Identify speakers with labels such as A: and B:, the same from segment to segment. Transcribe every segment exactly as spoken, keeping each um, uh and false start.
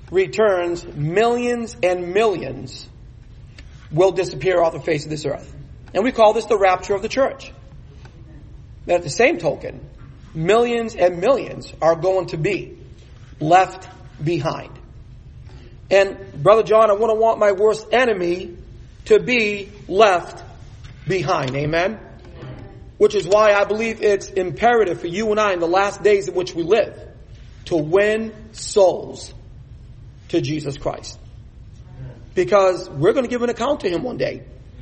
A: returns, millions and millions will disappear off the face of this earth. And we call this the rapture of the church. And at the same token, millions and millions are going to be left behind. And Brother John, I want to want my worst enemy to be left behind. Amen? Which is why I believe it's imperative for you and I in the last days in which we live to win souls to Jesus Christ. Because we're going to give an account to Him one day.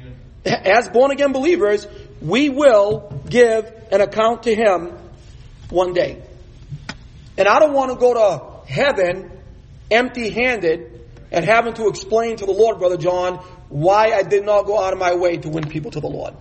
A: As born again believers, we will give an account to Him one day. And I don't want to go to heaven empty-handed and having to explain to the Lord, Brother John, why I did not go out of my way to win people to the Lord.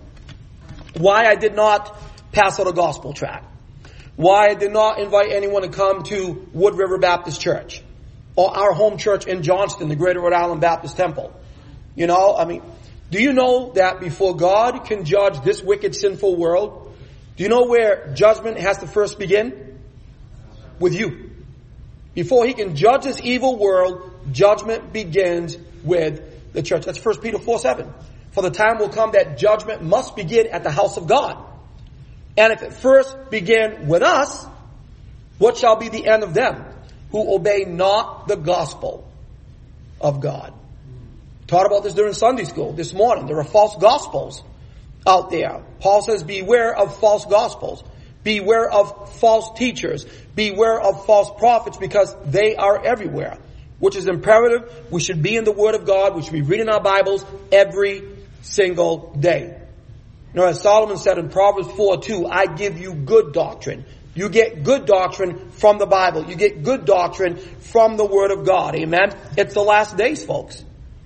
A: Why I did not pass out a gospel tract. Why I did not invite anyone to come to Wood River Baptist Church. Or our home church in Johnston, the Greater Rhode Island Baptist Temple. You know, I mean, do you know that before God can judge this wicked, sinful world, do you know where judgment has to first begin? With you. Before He can judge this evil world, judgment begins with the church. That's First Peter four seven. For the time will come that judgment must begin at the house of God. And if it first begin with us, what shall be the end of them who obey not the gospel of God? Taught about this during Sunday school this morning. There are false gospels out there. Paul says, beware of false gospels. Beware of false teachers. Beware of false prophets, because they are everywhere. Which is imperative. We should be in the Word of God. We should be reading our Bibles every single day. You know, as Solomon said in Proverbs four two, I give you good doctrine. You get good doctrine from the Bible. You get good doctrine from the Word of God. Amen? It's the last days, folks.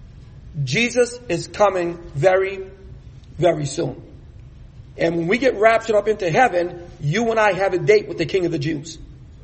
A: Jesus is coming very, very soon. And when we get raptured up into heaven, you and I have a date with the King of the Jews.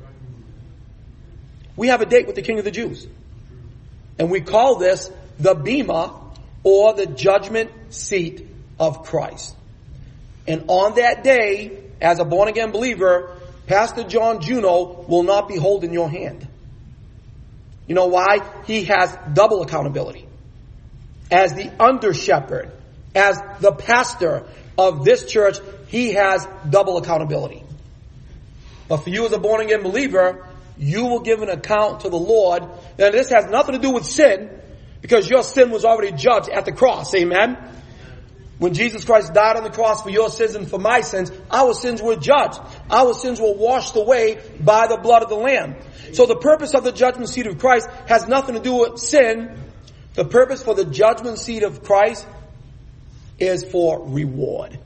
A: We have a date with the King of the Jews. And we call this the Bema, or the judgment seat of Christ. And on that day, as a born-again believer, Pastor John Juno will not be holding your hand. You know why? He has double accountability. As the under-shepherd, as the pastor of this church, he has double accountability. But for you as a born-again believer, you will give an account to the Lord. Now this has nothing to do with sin, because your sin was already judged at the cross. Amen? When Jesus Christ died on the cross for your sins and for my sins, our sins were judged. Our sins were washed away by the blood of the Lamb. So the purpose of the judgment seat of Christ has nothing to do with sin. The purpose for the judgment seat of Christ is for reward.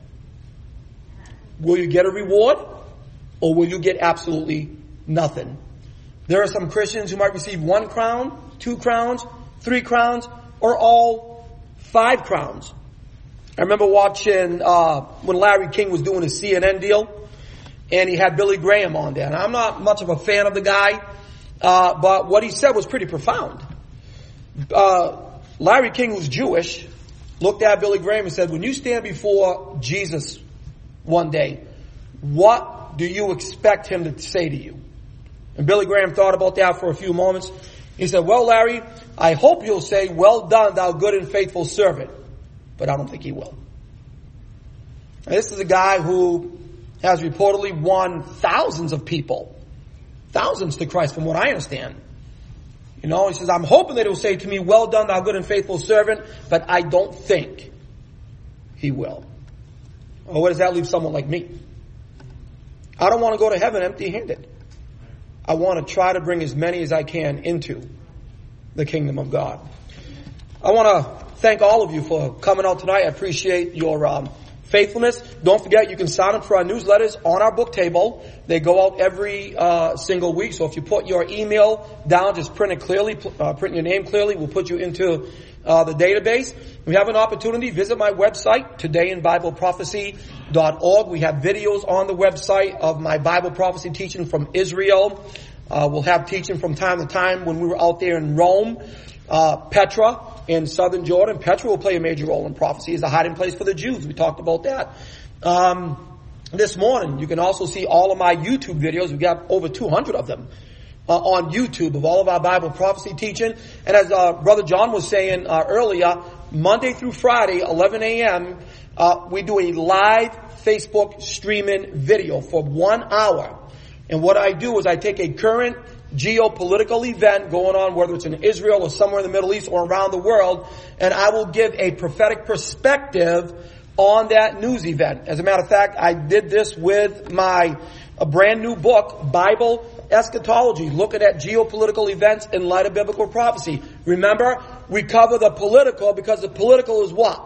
A: Will you get a reward, or will you get absolutely nothing? There are some Christians who might receive one crown, two crowns, three crowns, or all five crowns. I remember watching uh when Larry King was doing his C N N deal, and he had Billy Graham on there. And I'm not much of a fan of the guy, uh but what he said was pretty profound. Uh Larry King was Jewish, looked at Billy Graham and said, when you stand before Jesus one day, what do you expect Him to say to you? And Billy Graham thought about that for a few moments. He said, well, Larry, I hope you'll say, well done, thou good and faithful servant. But I don't think he will. And this is a guy who has reportedly won thousands of people. Thousands to Christ, from what I understand. You know, he says, I'm hoping that he'll say to me, well done, thou good and faithful servant. But I don't think he will. Well, where does that leave someone like me? I don't want to go to heaven empty-handed. I want to try to bring as many as I can into the kingdom of God. I want to thank all of you for coming out tonight. I appreciate your um, faithfulness. Don't forget, you can sign up for our newsletters on our book table. They go out every uh, single week. So if you put your email down, just print it clearly, uh, print your name clearly. We'll put you into uh, the database. If you have an opportunity, visit my website, today in bible prophecy dot org. We have videos on the website of my Bible prophecy teaching from Israel. Uh, we'll have teaching from time to time when we were out there in Rome. Uh, Petra in southern Jordan. Petra will play a major role in prophecy as a hiding place for the Jews. We talked about that. Um, this morning, you can also see all of my YouTube videos. We've got over two hundred of them uh, on YouTube of all of our Bible prophecy teaching. And as uh, Brother John was saying uh, earlier, Monday through Friday, eleven a.m., uh, we do a live Facebook streaming video for one hour. And what I do is I take a current geopolitical event going on, whether it's in Israel or somewhere in the Middle East or around the world, and I will give a prophetic perspective on that news event. As a matter of fact, I did this with my a brand new book, Bible Eschatology, looking at geopolitical events in light of biblical prophecy. Remember, we cover the political because the political is what?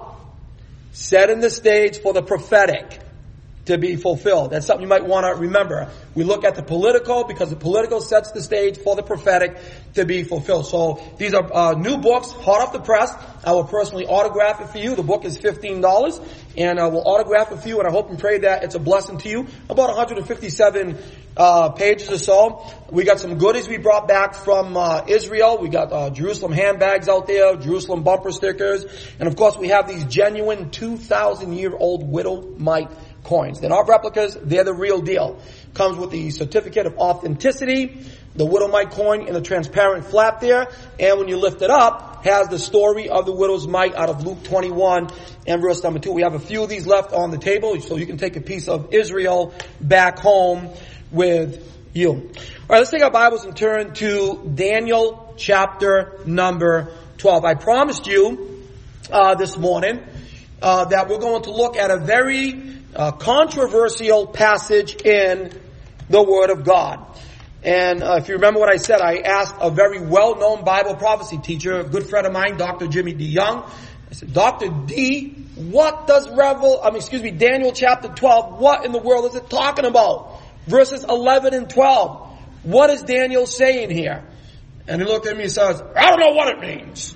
A: Setting the stage for the prophetic to be fulfilled. That's something you might want to remember. We look at the political because the political sets the stage for the prophetic to be fulfilled. So these are uh, new books, hot off the press. I will personally autograph it for you. The book is fifteen dollars, and I will autograph it for you, and I hope and pray that it's a blessing to you. About one hundred fifty-seven uh, pages or so. We got some goodies we brought back from uh, Israel. We got uh, Jerusalem handbags out there, Jerusalem bumper stickers, and of course we have these genuine two thousand year old widow mite coins. They're not replicas, they're the real deal. Comes with the certificate of authenticity, the widow mite coin in the transparent flap there, and when you lift it up, has the story of the widow's mite out of Luke twenty-one and verse number two. We have a few of these left on the table, so you can take a piece of Israel back home with you. Alright, let's take our Bibles and turn to Daniel chapter number twelve. I promised you uh, this morning uh, that we're going to look at a very Uh, controversial passage in the Word of God. And uh, if you remember what I said, I asked a very well-known Bible prophecy teacher, a good friend of mine, Doctor Jimmy DeYoung. I said, Doctor D, what does Revel, I mean, excuse me, Daniel chapter twelve, what in the world is it talking about? Verses eleven and twelve. What is Daniel saying here? And he looked at me and says, I don't know what it means.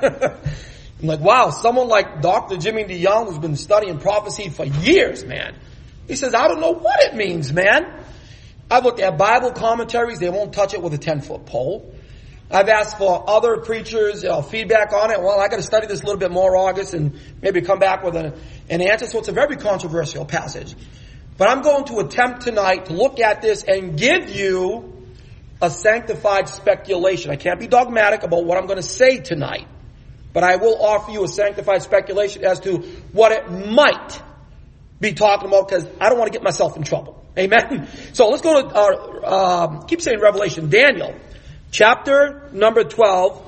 A: I'm like, wow, someone like Doctor Jimmy DeYoung, who's been studying prophecy for years, man. He says, I don't know what it means, man. I've looked at Bible commentaries. They won't touch it with a ten-foot pole. I've asked for other preachers' uh, feedback on it. Well, I got to study this a little bit more, August, and maybe come back with an, an answer. So it's a very controversial passage. But I'm going to attempt tonight to look at this and give you a sanctified speculation. I can't be dogmatic about what I'm going to say tonight. But I will offer you a sanctified speculation as to what it might be talking about, because I don't want to get myself in trouble. Amen? So let's go to, uh, um, keep saying Revelation, Daniel, chapter number twelve.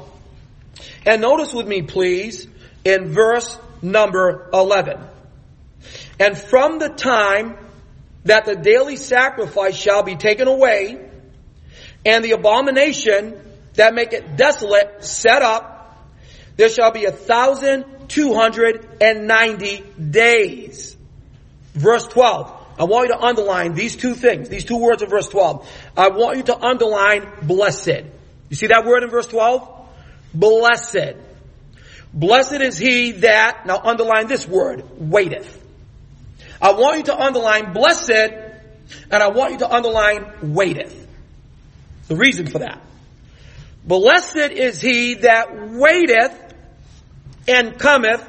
A: And notice with me, please, in verse number eleven. And from the time that the daily sacrifice shall be taken away, and the abomination that make it desolate set up, there shall be a thousand two hundred and ninety days. Verse twelve. I want you to underline these two things, these two words of verse twelve. I want you to underline blessed. You see that word in verse twelve? Blessed. Blessed is he that, now underline this word, waiteth. I want you to underline blessed, and I want you to underline waiteth. The reason for that. Blessed is he that waiteth and cometh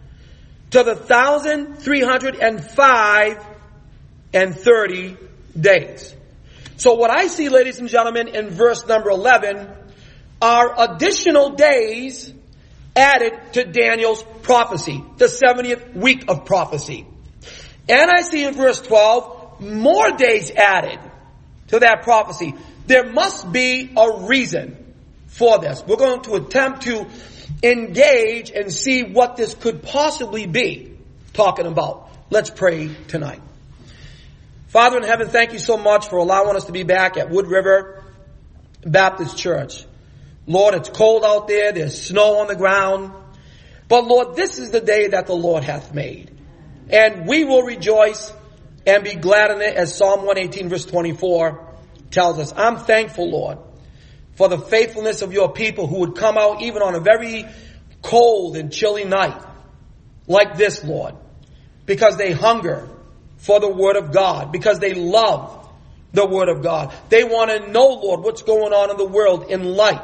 A: to the thousand three hundred and five and thirty days. So what I see, ladies and gentlemen, in verse number eleven are additional days added to Daniel's prophecy, the seventieth week of prophecy. And I see in verse twelve more days added to that prophecy. There must be a reason for this. We're going to attempt to engage and see what this could possibly be talking about. Let's pray tonight. Father in heaven, thank you so much for allowing us to be back at Wood River Baptist Church. Lord, it's cold out there. There's snow on the ground. But Lord, this is the day that the Lord hath made. And we will rejoice and be glad in it, as Psalm one eighteen verse twenty-four tells us. I'm thankful, Lord, for the faithfulness of your people who would come out even on a very cold and chilly night like this, Lord, because they hunger for the Word of God, because they love the Word of God. They want to know, Lord, what's going on in the world in light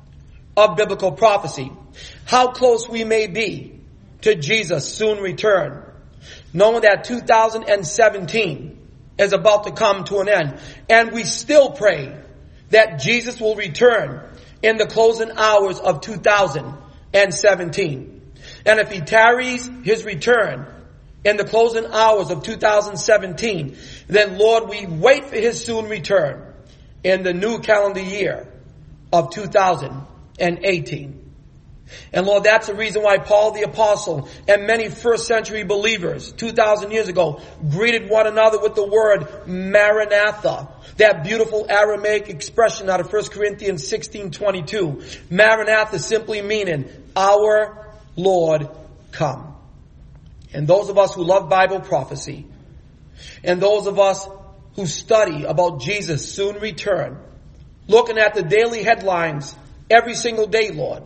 A: of biblical prophecy. How close we may be to Jesus' soon return, knowing that two thousand seventeen is about to come to an end. And we still pray that Jesus will return in the closing hours of two thousand seventeen. And if he tarries his return in the closing hours of two thousand seventeen, then Lord, we wait for his soon return in the new calendar year of two thousand eighteen. And Lord, that's the reason why Paul the Apostle and many first century believers two thousand years ago greeted one another with the word Maranatha. That beautiful Aramaic expression out of First Corinthians sixteen twenty-two. Maranatha simply meaning, our Lord come. And those of us who love Bible prophecy, and those of us who study about Jesus' soon return, looking at the daily headlines every single day, Lord,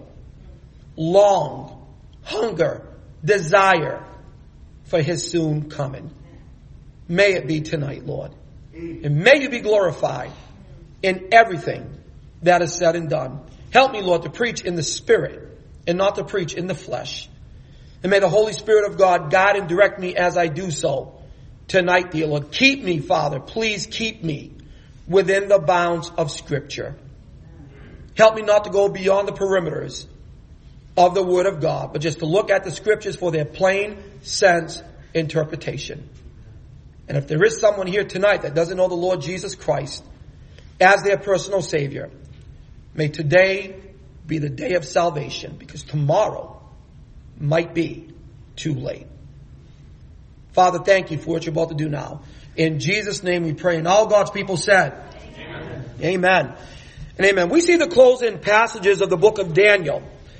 A: long, hunger, desire for his soon coming. May it be tonight, Lord. And may you be glorified in everything that is said and done. Help me, Lord, to preach in the Spirit and not to preach in the flesh. And may the Holy Spirit of God guide and direct me as I do so tonight, dear Lord. Keep me, Father. Please keep me within the bounds of Scripture. Help me not to go beyond the perimeters of the Word of God, but just to look at the Scriptures for their plain sense interpretation. And if there is someone here tonight that doesn't know the Lord Jesus Christ as their personal Savior, may today be the day of salvation, because tomorrow might be too late. Father, thank you for what you're about to do now. In Jesus' name we pray. And all God's people said, Amen. Amen. And amen. We see the closing passages of the book of Daniel.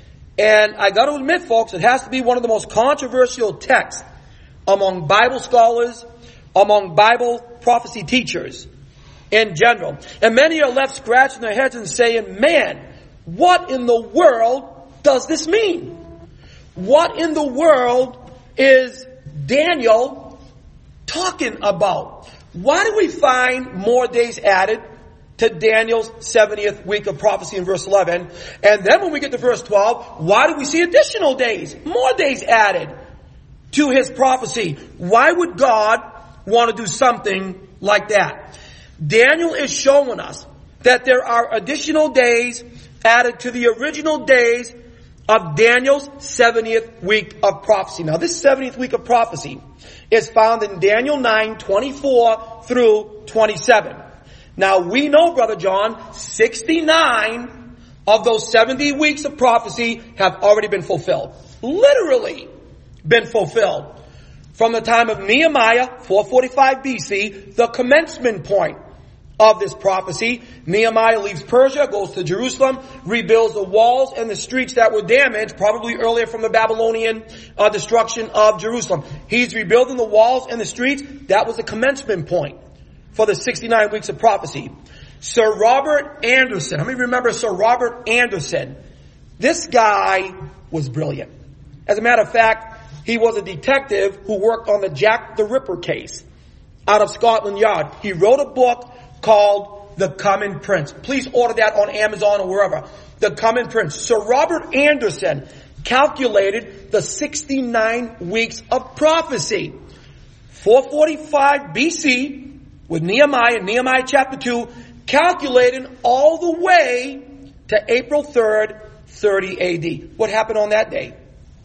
A: And I got to admit, folks, it has to be one of the most controversial texts among Bible scholars, among Bible prophecy teachers in general. And many are left scratching their heads and saying, man, what in the world does this mean? What in the world is Daniel talking about? Why do we find more days added to Daniel's seventieth week of prophecy in verse eleven? And then when we get to verse twelve, why do we see additional days, more days added to his prophecy? Why would God want to do something like that? Daniel is showing us that there are additional days added to the original days of Daniel's seventieth week of prophecy. Now, this seventieth week of prophecy is found in Daniel nine, twenty-four through twenty-seven. Now, we know, Brother John, sixty-nine of those seventy weeks of prophecy have already been fulfilled. Literally been fulfilled. From the time of Nehemiah, four forty-five B C, the commencement point of this prophecy. Nehemiah leaves Persia, goes to Jerusalem, rebuilds the walls and the streets that were damaged, probably earlier from the Babylonian uh, destruction of Jerusalem. He's rebuilding the walls and the streets. That was the commencement point for the sixty-nine weeks of prophecy. Sir Robert Anderson. How many remember Sir Robert Anderson? This guy was brilliant. As a matter of fact, he was a detective who worked on the Jack the Ripper case out of Scotland Yard. He wrote a book called The Coming Prince. Please order that on Amazon or wherever. The Coming Prince. Sir Robert Anderson calculated the sixty-nine weeks of prophecy. four forty-five B C with Nehemiah, Nehemiah chapter two, calculating all the way to April third, thirty A D. What happened on that day?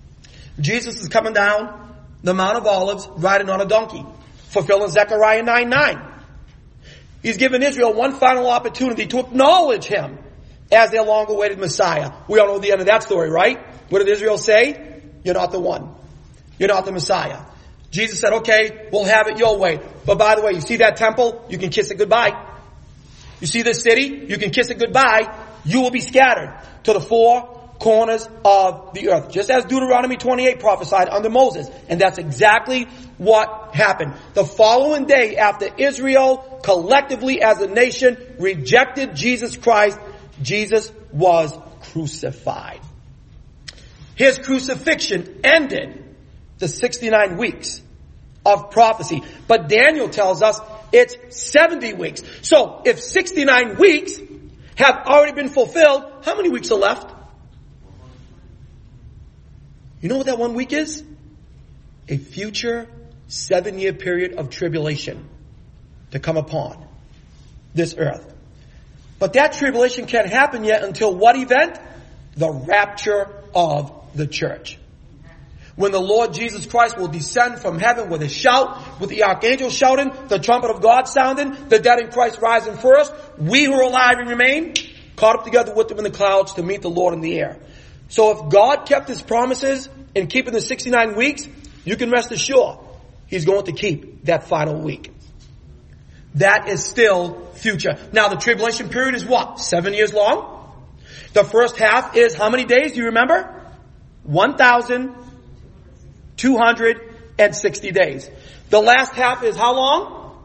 A: Jesus is coming down the Mount of Olives riding on a donkey, fulfilling Zechariah nine nine. He's given Israel one final opportunity to acknowledge him as their long-awaited Messiah. We all know the end of that story, right? What did Israel say? You're not the one. You're not the Messiah. Jesus said, okay, we'll have it your way. But by the way, you see that temple? You can kiss it goodbye. You see this city? You can kiss it goodbye. You will be scattered to the four corners of the earth. Just as Deuteronomy twenty-eight prophesied under Moses. And that's exactly what happened. The following day, after Israel collectively as a nation rejected Jesus Christ, Jesus was crucified. His crucifixion ended the sixty-nine weeks of prophecy. But Daniel tells us it's seventy weeks. So if sixty-nine weeks have already been fulfilled, how many weeks are left? You know what that one week is? A future seven-year period of tribulation to come upon this earth. But that tribulation can't happen yet until what event? The rapture of the church. When the Lord Jesus Christ will descend from heaven with a shout, with the archangel shouting, the trumpet of God sounding, the dead in Christ rising first, we who are alive and remain, caught up together with them in the clouds to meet the Lord in the air. So if God kept His promises in keeping the sixty-nine weeks, you can rest assured He's going to keep that final week. That is still future. Now the tribulation period is what? Seven years long? The first half is how many days? Do you remember? one thousand two hundred sixty days. The last half is how long?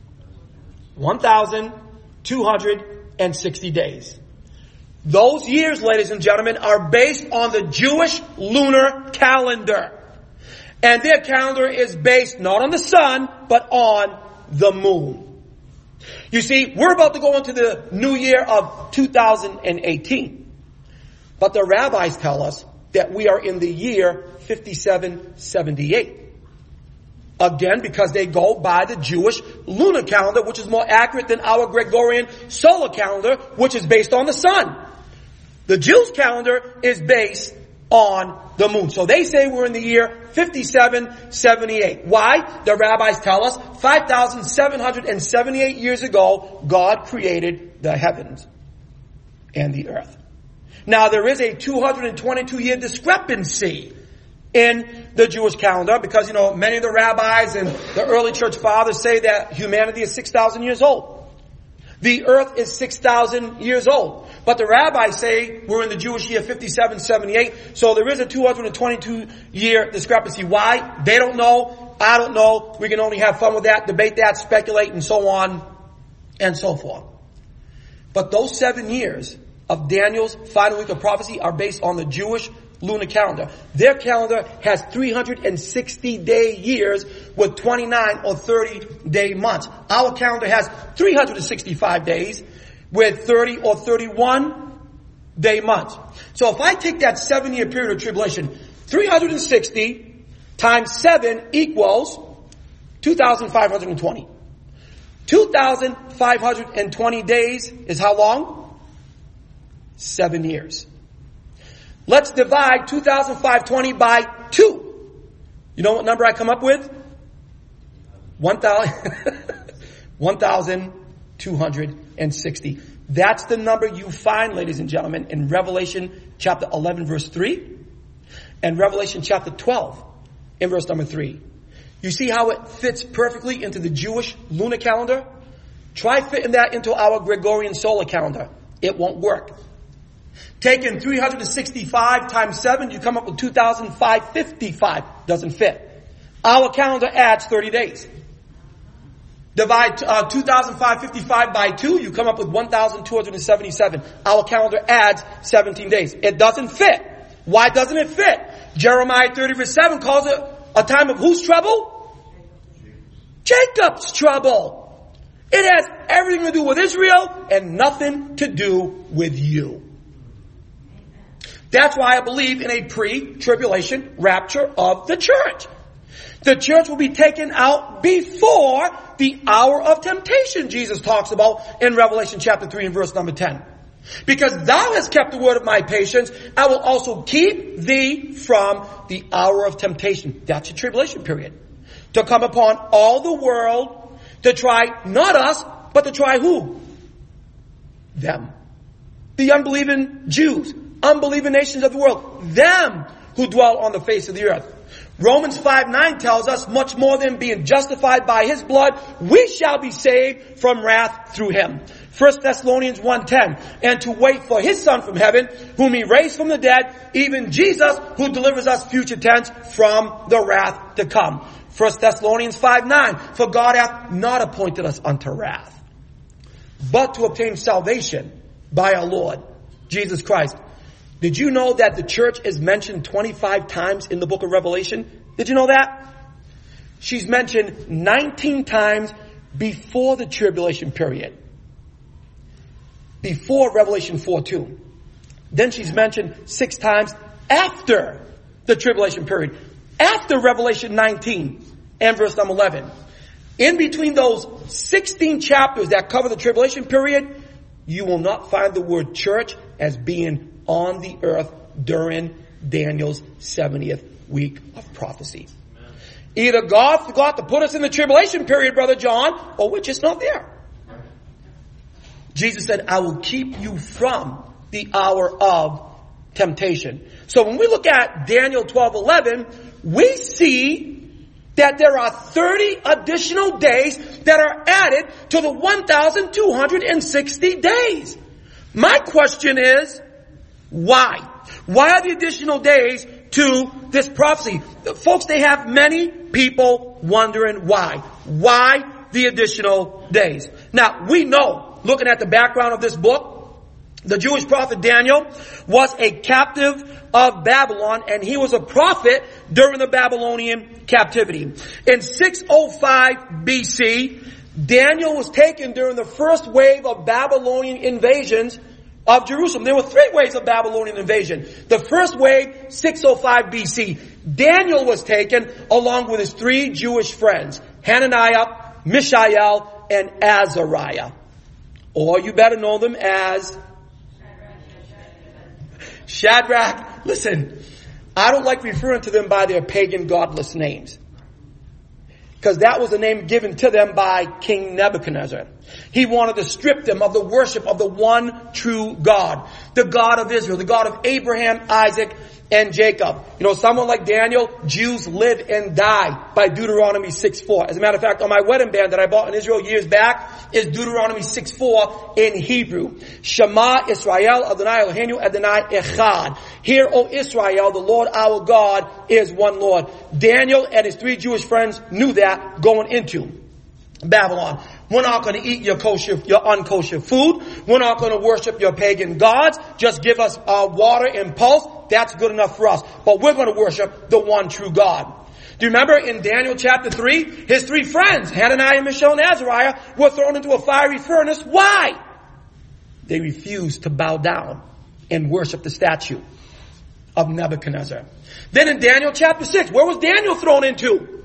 A: one thousand two hundred sixty days. Those years, ladies and gentlemen, are based on the Jewish lunar calendar. And their calendar is based not on the sun, but on the moon. You see, we're about to go into the new year of two thousand eighteen. But the rabbis tell us that we are in the year fifty-seven seventy-eight. Again, because they go by the Jewish lunar calendar, which is more accurate than our Gregorian solar calendar, which is based on the sun. The Jews' calendar is based on the moon. So they say we're in the year fifty-seven seventy-eight. Why? The rabbis tell us five thousand seven hundred seventy-eight years ago, God created the heavens and the earth. Now there is a two hundred twenty-two year discrepancy in the Jewish calendar because, you know, many of the rabbis and the early church fathers say that humanity is six thousand years old. The earth is six thousand years old. But the rabbis say we're in the Jewish year fifty-seven seventy-eight. So there is a two hundred twenty-two year discrepancy. Why? They don't know. I don't know. We can only have fun with that, debate that, speculate, and so on and so forth. But those seven years of Daniel's final week of prophecy are based on the Jewish lunar calendar. Their calendar has three hundred sixty day years with twenty-nine or thirty day months. Our calendar has three hundred sixty-five days with thirty or thirty-one day months. So if I take that seven year period of tribulation, three hundred sixty times seven equals two thousand five hundred twenty. two thousand five hundred twenty days is how long? Seven years. Let's divide two thousand five hundred twenty by two. You know what number I come up with? one thousand two hundred sixty. That's the number you find, ladies and gentlemen, in Revelation chapter eleven verse three and Revelation chapter twelve in verse number three. You see how it fits perfectly into the Jewish lunar calendar? Try fitting that into our Gregorian solar calendar. It won't work. Taking three hundred sixty-five times seven, you come up with two thousand five hundred fifty-five. Doesn't fit. Our calendar adds thirty days. Divide uh, two thousand five hundred fifty-five by two, you come up with one thousand two hundred seventy-seven. Our calendar adds seventeen days. It doesn't fit. Why doesn't it fit? Jeremiah thirty verse seven calls it a time of whose trouble? Jacob's trouble. It has everything to do with Israel and nothing to do with you. That's why I believe in a pre-tribulation rapture of the church. The church will be taken out before the hour of temptation Jesus talks about in Revelation chapter three and verse number ten. Because thou hast kept the word of my patience, I will also keep thee from the hour of temptation. That's your tribulation period. To come upon all the world to try not us, but to try who? Them. The unbelieving Jews. Unbelieving nations of the world, them who dwell on the face of the earth. Romans five nine tells us, much more than being justified by His blood, we shall be saved from wrath through Him. First Thessalonians one ten, and to wait for His Son from heaven, whom He raised from the dead, even Jesus, who delivers us future tense from the wrath to come. First Thessalonians five nine, for God hath not appointed us unto wrath, but to obtain salvation by our Lord Jesus Christ. Did you know that the church is mentioned twenty-five times in the book of Revelation? Did you know that? She's mentioned nineteen times before the tribulation period. Before Revelation four two. Then she's mentioned six times after the tribulation period. After Revelation nineteen and verse number eleven. In between those sixteen chapters that cover the tribulation period, you will not find the word church as being on the earth during Daniel's seventieth week of prophecy. Amen. Either God forgot to put us in the tribulation period, Brother John, or we're just not there. Jesus said, I will keep you from the hour of temptation. So when we look at Daniel twelve eleven, we see that there are thirty additional days that are added to the one thousand two hundred sixty days. My question is, why? Why are the additional days to this prophecy? Folks, they have many people wondering why. Why the additional days? Now, we know, looking at the background of this book, the Jewish prophet Daniel was a captive of Babylon, and he was a prophet during the Babylonian captivity. In six oh five B C, Daniel was taken during the first wave of Babylonian invasions of Jerusalem. There were three waves of Babylonian invasion. The first wave, six oh five B C, Daniel was taken along with his three Jewish friends, Hananiah, Mishael, and Azariah. Or you better know them as Shadrach. Listen, I don't like referring to them by their pagan godless names, because that was the name given to them by King Nebuchadnezzar. He wanted to strip them of the worship of the one true God, the God of Israel, the God of Abraham, Isaac, and Jacob. You know, someone like Daniel, Jews live and die by Deuteronomy six four. As a matter of fact, on my wedding band that I bought in Israel years back is Deuteronomy six four in Hebrew. Shema Israel Adonai Eloheinu Adonai Echad. Hear, O Israel, the Lord our God is one Lord. Daniel and his three Jewish friends knew that going into Babylon. We're not going to eat your kosher, your unkosher food. We're not going to worship your pagan gods. Just give us uh, water and pulse. That's good enough for us. But we're going to worship the one true God. Do you remember in Daniel chapter three, his three friends, Hananiah, Mishael, and Azariah, were thrown into a fiery furnace? Why? They refused to bow down and worship the statue of Nebuchadnezzar. Then in Daniel chapter six, where was Daniel thrown into?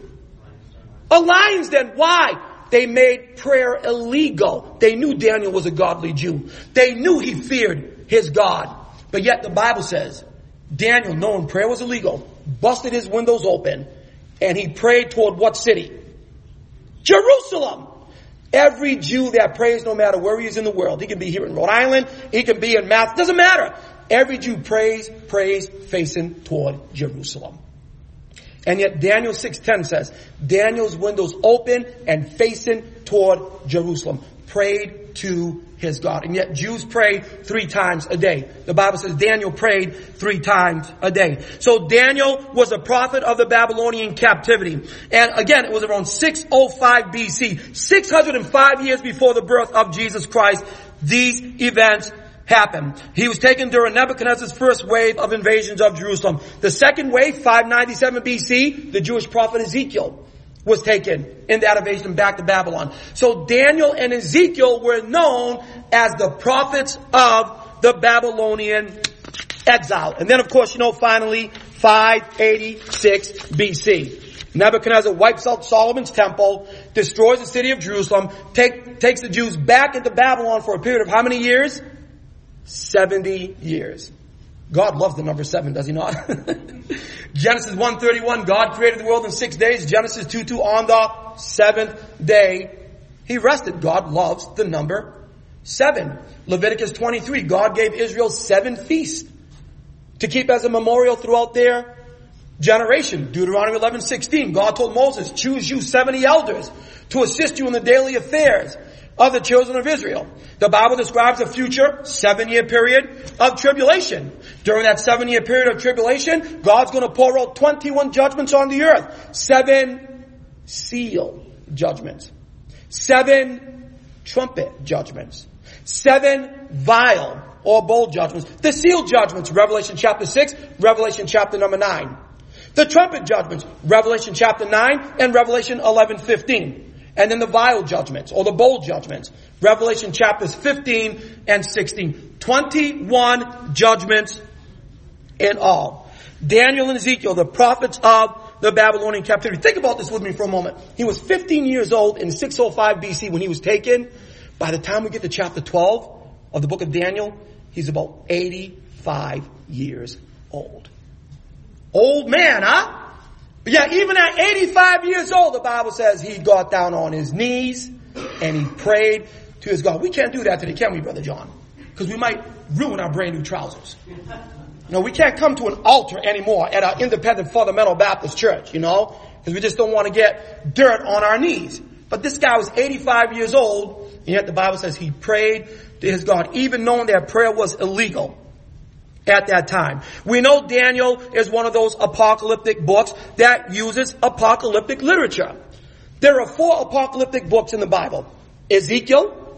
A: A lion's den. Why? They made prayer illegal. They knew Daniel was a godly Jew. They knew he feared his God. But yet the Bible says, Daniel, knowing prayer was illegal, busted his windows open, and he prayed toward what city? Jerusalem. Every Jew that prays, no matter where he is in the world, he can be here in Rhode Island, he can be in Mass, doesn't matter. Every Jew prays, prays facing toward Jerusalem. And yet Daniel six ten says, Daniel's windows open and facing toward Jerusalem. Prayed to his God. And yet Jews pray three times a day. The Bible says Daniel prayed three times a day. So Daniel was a prophet of the Babylonian captivity. And again, it was around six oh five B C. six hundred five years before the birth of Jesus Christ, these events happened. He was taken during Nebuchadnezzar's first wave of invasions of Jerusalem. The second wave, five ninety-seven B C, the Jewish prophet Ezekiel was taken in that invasion back to Babylon. So Daniel and Ezekiel were known as the prophets of the Babylonian exile. And then of course, you know, finally, five eighty-six B C. Nebuchadnezzar wipes out Solomon's temple, destroys the city of Jerusalem, take, takes the Jews back into Babylon for a period of how many years? seventy years. God loves the number seven, does he not? Genesis one thirty-one, God created the world in six days. Genesis two two, on the seventh day, he rested. God loves the number seven. Leviticus twenty-three, God gave Israel seven feasts to keep as a memorial throughout their generation. Deuteronomy eleven sixteen, God told Moses, choose you seventy elders to assist you in the daily affairs of the children of Israel. The Bible describes a future seven-year period of tribulation. During that seven-year period of tribulation, God's going to pour out twenty-one judgments on the earth. Seven seal judgments. Seven trumpet judgments. Seven vial or bowl judgments. The seal judgments, Revelation chapter six, Revelation chapter number nine. The trumpet judgments, Revelation chapter nine and Revelation eleven fifteen. And then the vial judgments, or the bowl judgments, Revelation chapters fifteen and sixteen. twenty-one judgments in all. Daniel and Ezekiel, the prophets of the Babylonian captivity. Think about this with me for a moment. He was fifteen years old in six oh five B C when he was taken. By the time we get to chapter twelve, of the book of Daniel, he's about eighty-five years old. Old man, huh? But yeah, even at eighty-five years old, the Bible says he got down on his knees and he prayed to his God. We can't do that today, can we, Brother John? Because we might ruin our brand new trousers. You know, we can't come to an altar anymore at our independent fundamental Baptist church, you know, because we just don't want to get dirt on our knees. But this guy was eighty-five years old, and yet the Bible says he prayed to his God, even knowing that prayer was illegal at that time. We know Daniel is one of those apocalyptic books that uses apocalyptic literature. There are four apocalyptic books in the Bible: Ezekiel,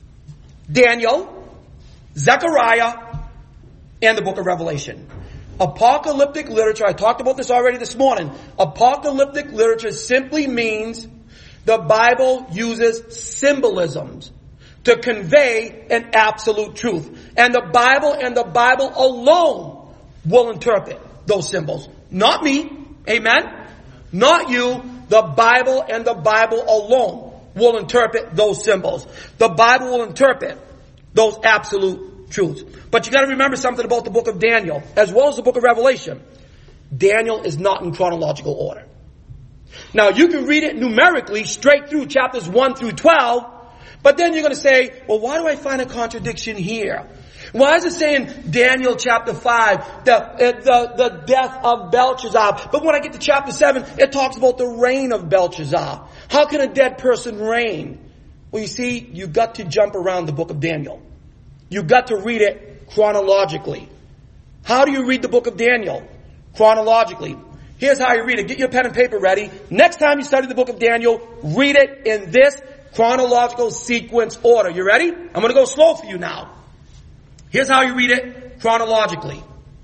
A: Daniel, Zechariah, and the book of Revelation. Apocalyptic literature, I talked about this already this morning. Apocalyptic literature simply means the Bible uses symbolisms to convey an absolute truth. And the Bible and the Bible alone will interpret those symbols. Not me. Amen. Not you. The Bible and the Bible alone will interpret those symbols. The Bible will interpret those absolute truths. But you got to remember something about the book of Daniel, as well as the book of Revelation. Daniel is not in chronological order. Now, you can read it numerically straight through chapters one through twelve, but then you're going to say, well, why do I find a contradiction here? Why is it saying Daniel chapter five, the, uh, the, the death of Belshazzar, but when I get to chapter seven, it talks about the reign of Belshazzar. How can a dead person reign? Well, you see, you got to jump around the book of Daniel. You got to read it chronologically. How do you read the book of Daniel? Chronologically. Here's how you read it. Get your pen and paper ready. Next time you study the book of Daniel, read it in this chronological sequence order. You ready? I'm going to go slow for you now. Here's how you read it chronologically.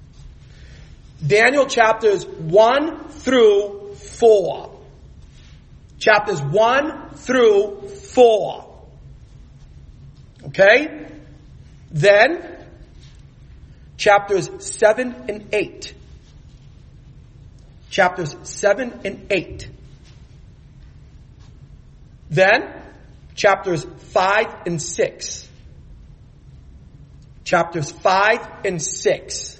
A: Daniel chapters one through four. Chapters one through four. Okay? Then, chapters seven and eight. Chapters seven and eight. Then, chapters five and six. Chapters five and six.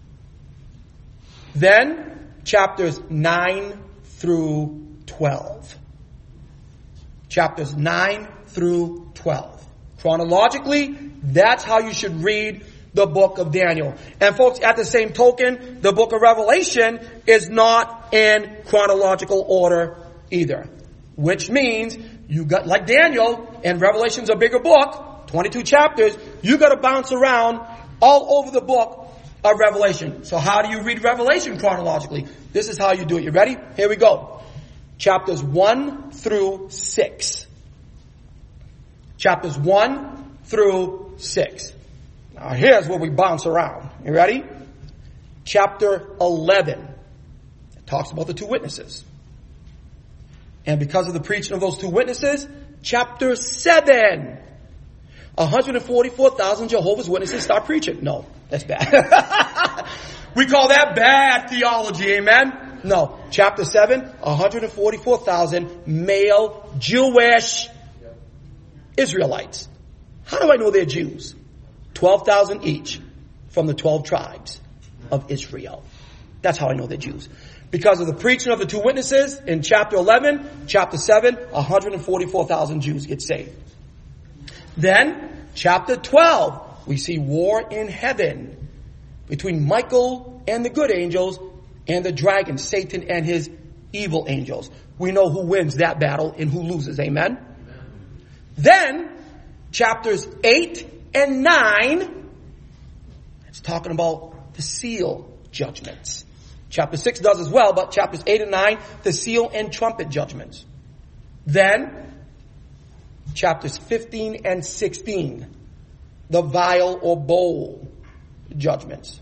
A: Then, chapters nine through twelve. Chapters nine through twelve. Chronologically, that's how you should read the book of Daniel. And folks, at the same token, the book of Revelation is not in chronological order either. Which means you got, like Daniel, and Revelation's a bigger book, twenty-two chapters, you got to bounce around all over the book of Revelation. So how do you read Revelation chronologically? This is how you do it. You ready? Here we go. Chapters one through six. Chapters one through six. Now here's where we bounce around. You ready? Chapter eleven. It talks about the two witnesses. And because of the preaching of those two witnesses, chapter seven. one hundred forty-four thousand Jehovah's Witnesses start preaching. No, that's bad. We call that bad theology, amen? No, chapter seven, one hundred forty-four thousand male Jewish Israelites. How do I know they're Jews? twelve thousand each from the twelve tribes of Israel. That's how I know they're Jews. Because of the preaching of the two witnesses in chapter eleven, chapter seven, one hundred forty-four thousand Jews get saved. Then, chapter twelve, we see war in heaven between Michael and the good angels and the dragon, Satan and his evil angels. We know who wins that battle and who loses. Amen? Then, chapters eight and nine, it's talking about the seal judgments. Chapter six does as well, but chapters eight and nine, the seal and trumpet judgments. Then, chapters fifteen and sixteen, the vial or bowl judgments.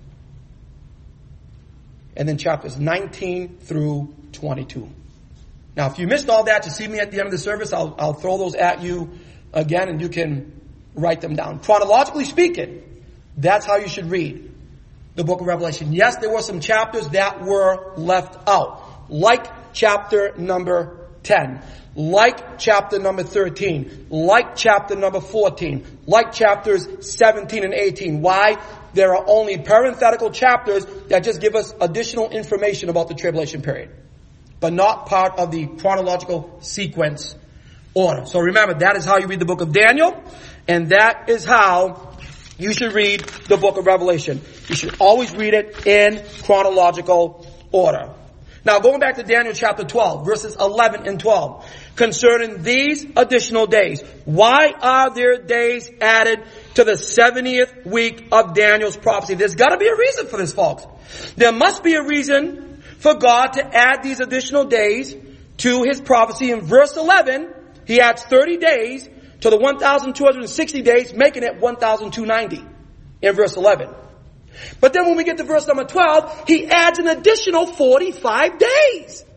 A: And then chapters nineteen through twenty-two. Now, if you missed all that, to see me at the end of the service, I'll, I'll throw those at you again and you can write them down. Chronologically speaking, that's how you should read the book of Revelation. Yes, there were some chapters that were left out, like chapter number ten, like chapter number thirteen, like chapter number fourteen, like chapters seventeen and eighteen. Why? There are only parenthetical chapters that just give us additional information about the tribulation period, but not part of the chronological sequence order. So remember, that is how you read the book of Daniel, and that is how you should read the book of Revelation. You should always read it in chronological order. Now, going back to Daniel chapter twelve, verses eleven and twelve, concerning these additional days. Why are there days added to the seventieth week of Daniel's prophecy? There's got to be a reason for this, folks. There must be a reason for God to add these additional days to his prophecy. In verse eleven, he adds thirty days to the one thousand two hundred sixty days, making it one thousand two hundred ninety in verse eleven. But then when we get to verse number twelve, he adds an additional forty-five days.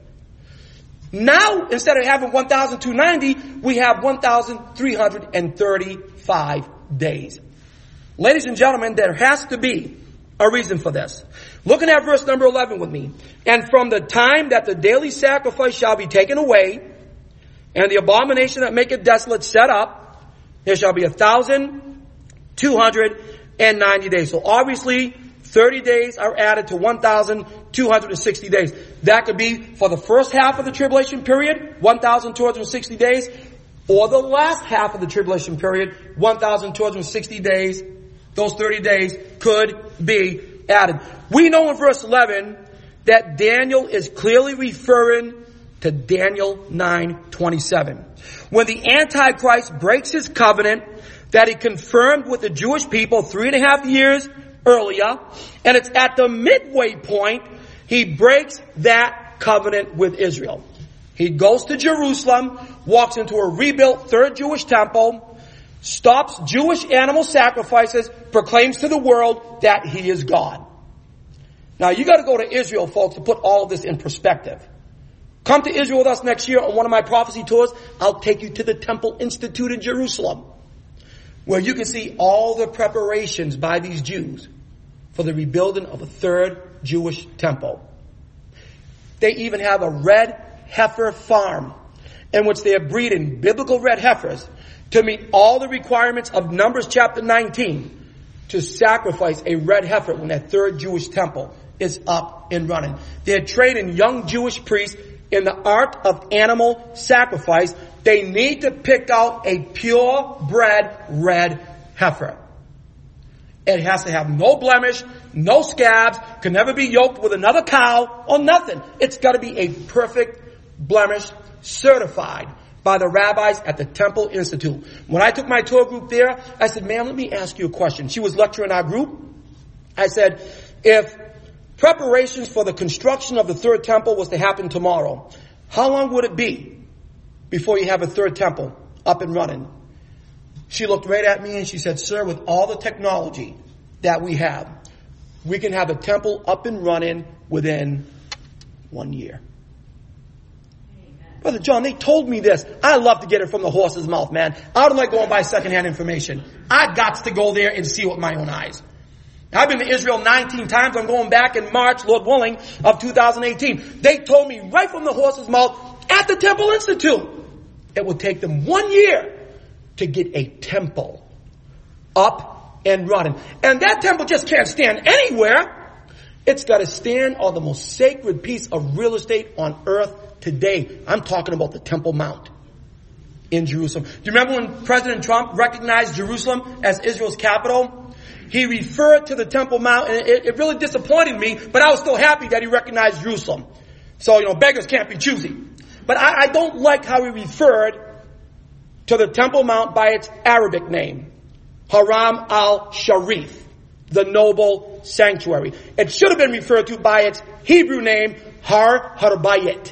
A: Now, instead of having one thousand two hundred ninety, we have one thousand three hundred thirty-five days. Ladies and gentlemen, there has to be a reason for this. Looking at verse number eleven with me. And from the time that the daily sacrifice shall be taken away, and the abomination that maketh desolate set up, there shall be a thousand two hundred ninety days. So obviously, thirty days are added to one thousand two hundred sixty days. That could be for the first half of the tribulation period, one thousand two hundred sixty days, or the last half of the tribulation period, one thousand two hundred sixty days. Those thirty days could be added. We know in verse eleven that Daniel is clearly referring to Daniel nine twenty-seven. When the Antichrist breaks his covenant that he confirmed with the Jewish people three and a half years earlier, and it's at the midway point, he breaks that covenant with Israel. He goes to Jerusalem, walks into a rebuilt third Jewish temple, stops Jewish animal sacrifices, proclaims to the world that he is God. Now you got to go to Israel, folks, to put all of this in perspective. Come to Israel with us next year on one of my prophecy tours. I'll take you to the Temple Institute in Jerusalem, where you can see all the preparations by these Jews for the rebuilding of a third Jewish temple. They even have a red heifer farm in which they are breeding biblical red heifers to meet all the requirements of Numbers chapter nineteen to sacrifice a red heifer when that third Jewish temple is up and running. They're training young Jewish priests in the art of animal sacrifice. They need to pick out a purebred red heifer. It has to have no blemish, no scabs, can never be yoked with another cow or nothing. It's got to be a perfect blemish, certified by the rabbis at the Temple Institute. When I took my tour group there, I said, "Ma'am, let me ask you a question." She was lecturing our group. I said, if preparations for the construction of the third temple was to happen tomorrow, how long would it be before you have a third temple up and running? She looked right at me and she said, "Sir, with all the technology that we have, we can have a temple up and running within one year." Amen. Brother John, they told me this. I love to get it from the horse's mouth, man. I don't like going by secondhand information. I got to go there and see with my own eyes. I've been to Israel nineteen times. I'm going back in March, Lord willing, of two thousand eighteen. They told me right from the horse's mouth at the Temple Institute, it would take them one year to get a temple up and running. And that temple just can't stand anywhere. It's got to stand on the most sacred piece of real estate on earth today. I'm talking about the Temple Mount in Jerusalem. Do you remember when President Trump recognized Jerusalem as Israel's capital? He referred to the Temple Mount, and it, it really disappointed me, but I was still happy that he recognized Jerusalem. So, you know, beggars can't be choosy. But I, I don't like how he referred to the Temple Mount by its Arabic name, Haram al-Sharif, the noble sanctuary. It should have been referred to by its Hebrew name, Har Harbayit,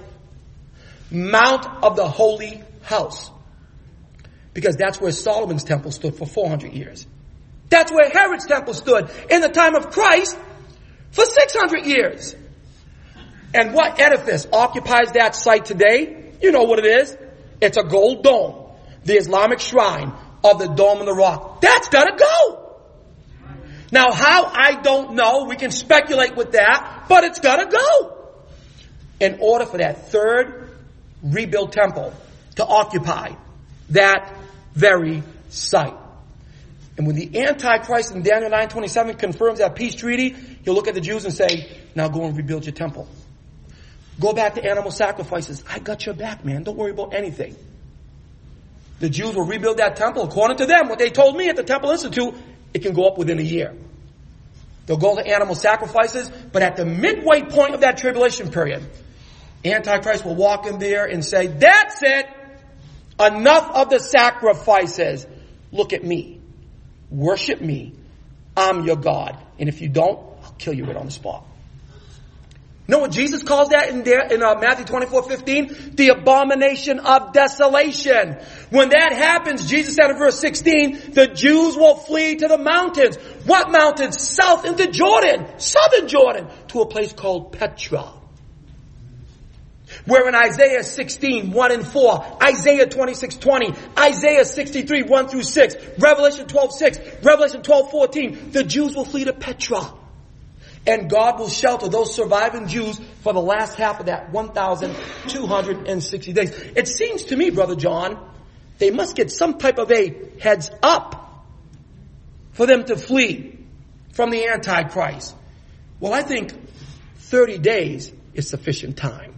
A: Mount of the Holy House. Because that's where Solomon's temple stood for four hundred years. That's where Herod's temple stood in the time of Christ for six hundred years. And what edifice occupies that site today? You know what it is. It's a gold dome. The Islamic shrine of the Dome of the Rock. That's got to go. Now how, I don't know. We can speculate with that, but it's got to go. In order for that third rebuilt temple to occupy that very site. And when the Antichrist in Daniel nine twenty-seven confirms that peace treaty, he'll look at the Jews and say, now go and rebuild your temple. Go back to animal sacrifices. I got your back, man. Don't worry about anything. The Jews will rebuild that temple. According to them, what they told me at the Temple Institute, it can go up within a year. They'll go to animal sacrifices, but at the midway point of that tribulation period, Antichrist will walk in there and say, that's it. Enough of the sacrifices. Look at me. Worship me. I'm your God. And if you don't, I'll kill you right on the spot. You know what Jesus calls that in there in uh, Matthew twenty-four fifteen? The abomination of desolation. When that happens, Jesus said in verse sixteen, the Jews will flee to the mountains. What mountains? South into Jordan. Southern Jordan. To a place called Petra. Where in Isaiah sixteen, one and four, Isaiah twenty-six twenty, Isaiah sixty-three, one through six, Revelation twelve six, Revelation twelve fourteen, the Jews will flee to Petra. And God will shelter those surviving Jews for the last half of that one thousand two hundred sixty days. It seems to me, Brother John, they must get some type of a heads up for them to flee from the Antichrist. Well, I think thirty days is sufficient time.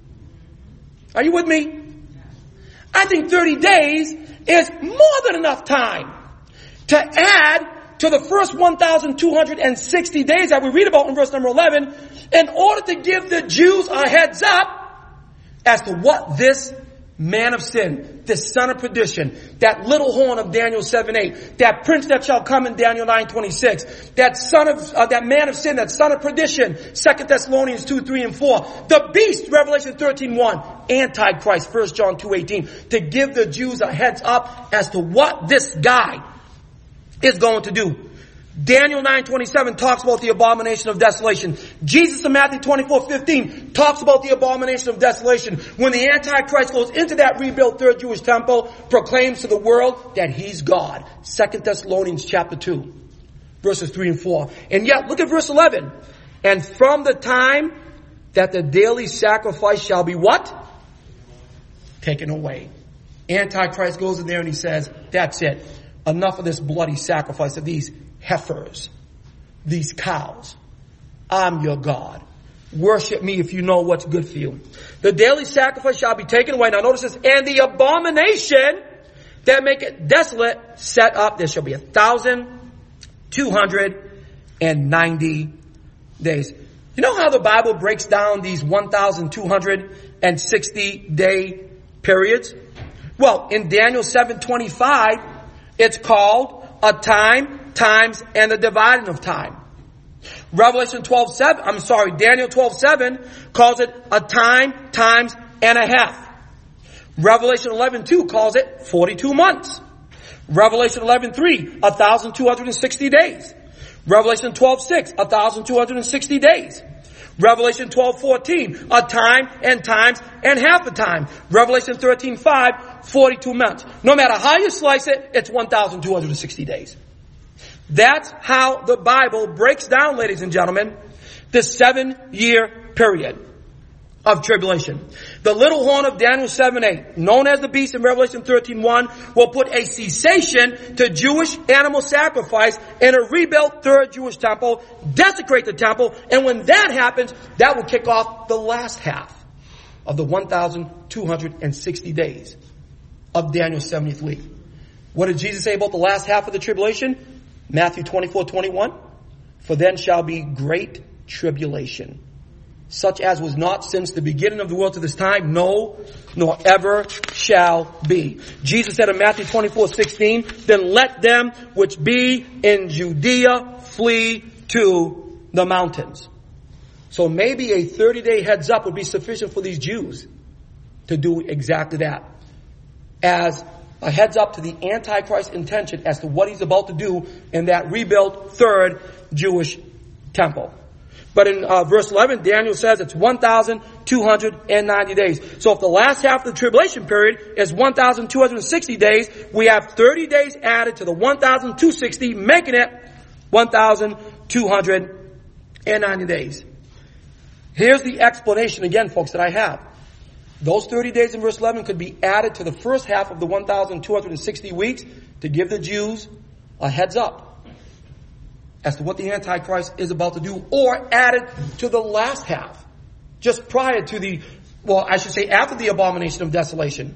A: Are you with me? I think thirty days is more than enough time to add to the first one thousand two hundred sixty days that we read about in verse number eleven, in order to give the Jews a heads up as to what this man of sin, this son of perdition, that little horn of Daniel seven eight, that prince that shall come in Daniel nine twenty-six, that son of, uh, that man of sin, that son of perdition, Second Thessalonians two, three, and four, the beast, Revelation thirteen one, Antichrist, First John two eighteen, to give the Jews a heads up as to what this guy is going to do. Daniel nine twenty-seven talks about the abomination of desolation. Jesus in Matthew twenty-four fifteen talks about the abomination of desolation. When the Antichrist goes into that rebuilt third Jewish temple, proclaims to the world that he's God. Second Thessalonians chapter two, verses three and four. And yet, look at verse eleven. And from the time that the daily sacrifice shall be what? Taken away. Antichrist goes in there and he says, that's it. Enough of this bloody sacrifice of these heifers, these cows. I'm your God. Worship me if you know what's good for you. The daily sacrifice shall be taken away. Now notice this. And the abomination that make it desolate set up. There shall be a thousand two hundred and ninety days. You know how the Bible breaks down these one thousand two hundred sixty day periods? Well, in Daniel seven twenty-five, it's called a time, times, and the dividing of time. Revelation twelve seven, I'm sorry, Daniel twelve seven calls it a time, times, and a half. Revelation eleven two calls it forty-two months. Revelation eleven three, one thousand two hundred sixty days. Revelation twelve six, one thousand two hundred sixty days. Revelation twelve fourteen, a time and times and half a time. Revelation thirteen five, forty-two months. No matter how you slice it, it's one thousand two hundred sixty days. That's how the Bible breaks down, ladies and gentlemen, the seven-year period of tribulation. The little horn of Daniel seven eight, known as the beast in Revelation thirteen one, will put a cessation to Jewish animal sacrifice in a rebuilt third Jewish temple, desecrate the temple, and when that happens, that will kick off the last half of the one thousand two hundred sixty days of Daniel's seventieth week. What did Jesus say about the last half of the tribulation? Matthew twenty-four twenty-one, for then shall be great tribulation, such as was not since the beginning of the world to this time, no, nor ever shall be. Jesus said in Matthew twenty-four sixteen, then let them which be in Judea flee to the mountains. So maybe a thirty day heads up would be sufficient for these Jews to do exactly that. As a heads up to the Antichrist intention as to what he's about to do in that rebuilt third Jewish temple. But in uh, verse eleven, Daniel says it's one thousand two hundred ninety days. So if the last half of the tribulation period is one thousand two hundred sixty days, we have thirty days added to the one thousand two hundred sixty, making it one thousand two hundred ninety days. Here's the explanation again, folks, that I have. Those thirty days in verse eleven could be added to the first half of the one thousand two hundred sixty weeks to give the Jews a heads up as to what the Antichrist is about to do, or added to the last half, just prior to the, well, I should say after the abomination of desolation,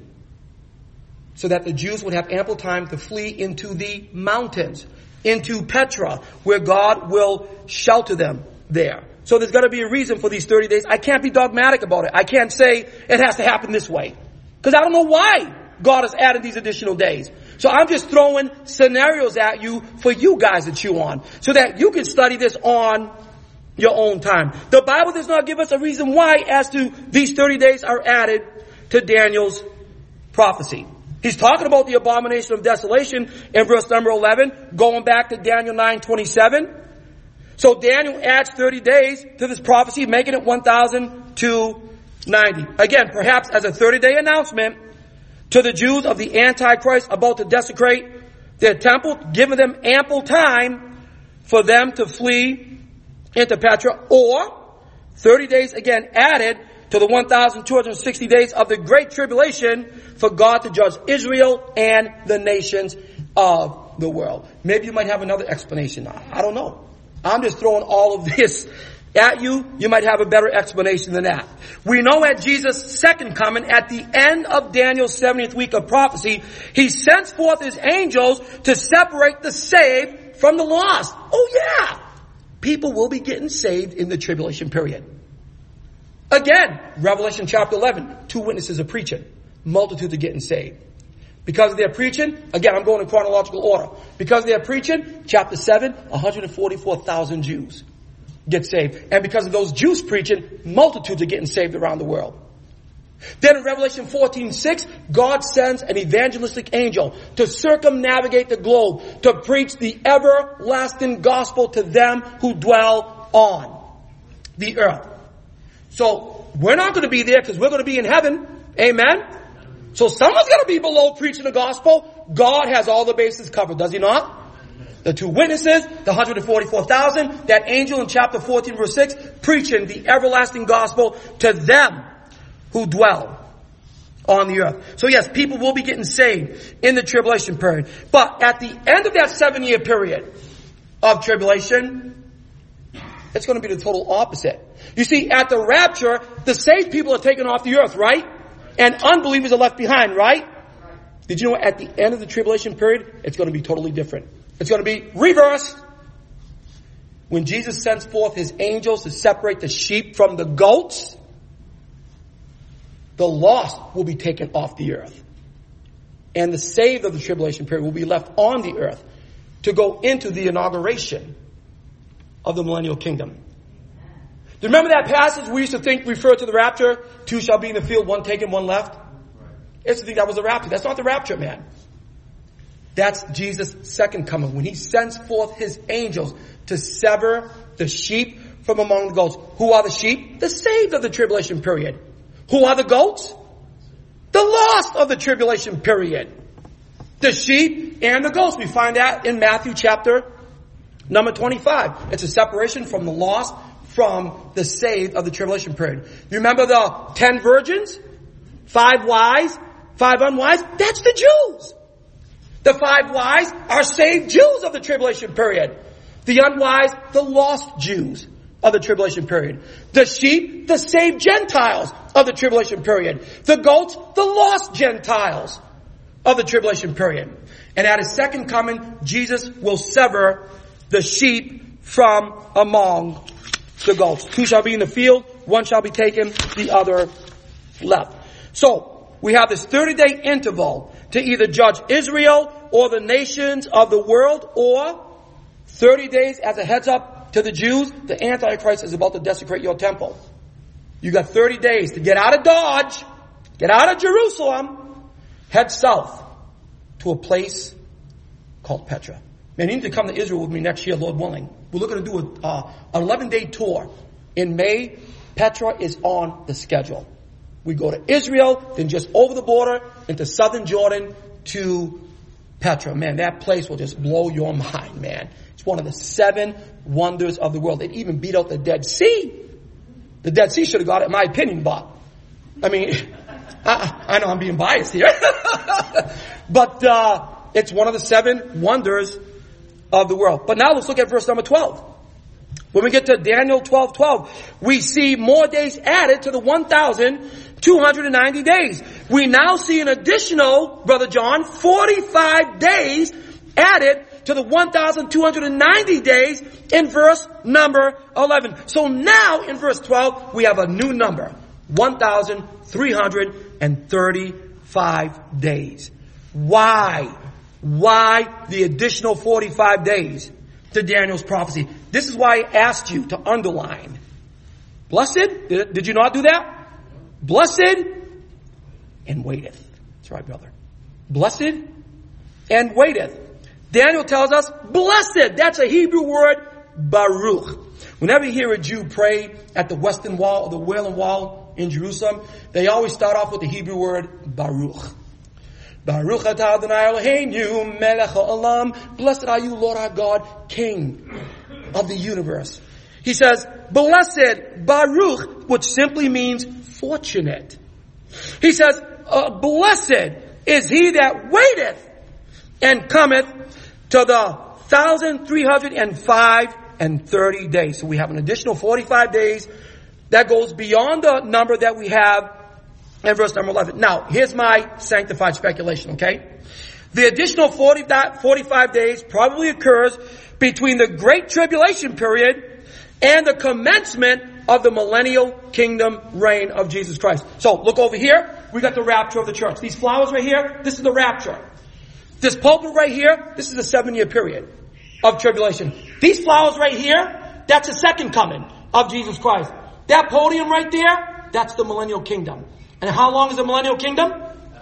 A: so that the Jews would have ample time to flee into the mountains, into Petra, where God will shelter them there. So there's got to be a reason for these thirty days. I can't be dogmatic about it. I can't say it has to happen this way, because I don't know why God has added these additional days. So I'm just throwing scenarios at you for you guys to chew on, so that you can study this on your own time. The Bible does not give us a reason why as to these thirty days are added to Daniel's prophecy. He's talking about the abomination of desolation in verse number eleven, going back to Daniel nine twenty-seven. So Daniel adds thirty days to this prophecy, making it one thousand two hundred ninety. Again, perhaps as a thirty-day announcement to the Jews of the Antichrist about to desecrate their temple, giving them ample time for them to flee into Petra, or thirty days again added to the one thousand two hundred sixty days of the Great Tribulation for God to judge Israel and the nations of the world. Maybe you might have another explanation. I don't know. I'm just throwing all of this at you. You might have a better explanation than that. We know at Jesus' second coming, at the end of Daniel's seventieth week of prophecy, he sends forth his angels to separate the saved from the lost. Oh yeah! People will be getting saved in the tribulation period. Again, Revelation chapter eleven, two witnesses are preaching. Multitudes are getting saved. Because they're preaching, again, I'm going in chronological order. Because they're preaching, chapter seven, one hundred forty-four thousand Jews get saved. And because of those Jews preaching, multitudes are getting saved around the world. Then in Revelation fourteen six, God sends an evangelistic angel to circumnavigate the globe, to preach the everlasting gospel to them who dwell on the earth. So we're not going to be there because we're going to be in heaven. Amen? So someone's going to be below preaching the gospel. God has all the bases covered, does he not? The two witnesses, the one hundred forty-four thousand, that angel in chapter fourteen verse six, preaching the everlasting gospel to them who dwell on the earth. So yes, people will be getting saved in the tribulation period. But at the end of that seven year period of tribulation, it's going to be the total opposite. You see, at the rapture, the saved people are taken off the earth, right? And unbelievers are left behind, right? Did you know at the end of the tribulation period, it's going to be totally different. It's going to be reversed. When Jesus sends forth his angels to separate the sheep from the goats, the lost will be taken off the earth. And the saved of the tribulation period will be left on the earth to go into the inauguration of the millennial kingdom. Do you remember that passage we used to think referred to the rapture? Two shall be in the field, one taken, one left. It's to think that was the rapture. That's not the rapture, man. That's Jesus' second coming, when he sends forth his angels to sever the sheep from among the goats. Who are the sheep? The saved of the tribulation period. Who are the goats? The lost of the tribulation period. The sheep and the goats. We find that in Matthew chapter number twenty-five. It's a separation from the lost, from the saved of the tribulation period. You remember the ten virgins? Five wise, five unwise? That's the Jews. The five wise are saved Jews of the tribulation period. The unwise, the lost Jews of the tribulation period. The sheep, the saved Gentiles of the tribulation period. The goats, the lost Gentiles of the tribulation period. And at his second coming, Jesus will sever the sheep from among the goats. Two shall be in the field, one shall be taken, the other left. So, we have this thirty-day interval to either judge Israel or the nations of the world, or thirty days as a heads up to the Jews, the Antichrist is about to desecrate your temple. You got thirty days to get out of Dodge, get out of Jerusalem, head south to a place called Petra. Man, you need to come to Israel with me next year, Lord willing. We're looking to do a, uh, an eleven-day tour. In May, Petra is on the schedule. We go to Israel, then just over the border into southern Jordan to Petra. Man, that place will just blow your mind, man. It's one of the seven wonders of the world. It even beat out the Dead Sea. The Dead Sea should have got it, in my opinion, but, I mean, I, I know I'm being biased here. But uh, it's one of the seven wonders of the world. But now let's look at verse number twelve. When we get to Daniel twelve twelve, we see more days added to the one thousand two hundred ninety days. We now see an additional, Brother John, forty-five days added to the one thousand two hundred ninety days in verse number eleven. So now in verse twelve, we have a new number, one thousand three hundred thirty-five days. Why? Why the additional forty-five days to Daniel's prophecy? This is why I asked you to underline. Blessed, did, did you not do that? Blessed and waiteth. That's right, brother. Blessed and waiteth. Daniel tells us, blessed. That's a Hebrew word, Baruch. Whenever you hear a Jew pray at the Western Wall or the Wailing Wall in Jerusalem, they always start off with the Hebrew word, Baruch. Baruch atah Adonai Eloheinu melech ha'olam. Blessed are you, Lord our God, King of the universe. He says, blessed, Baruch, which simply means fortunate. He says, uh, blessed is he that waiteth and cometh to the thousand three hundred and five and thirty days. So we have an additional forty-five days that goes beyond the number that we have in verse number eleven. Now, here's my sanctified speculation, okay? The additional forty, forty-five days probably occurs between the Great Tribulation period and the commencement of the millennial kingdom reign of Jesus Christ. So, look over here. We got the rapture of the church. These flowers right here, this is the rapture. This pulpit right here, this is a seven-year period of tribulation. These flowers right here, that's the second coming of Jesus Christ. That podium right there, that's the millennial kingdom. And how long is the millennial kingdom?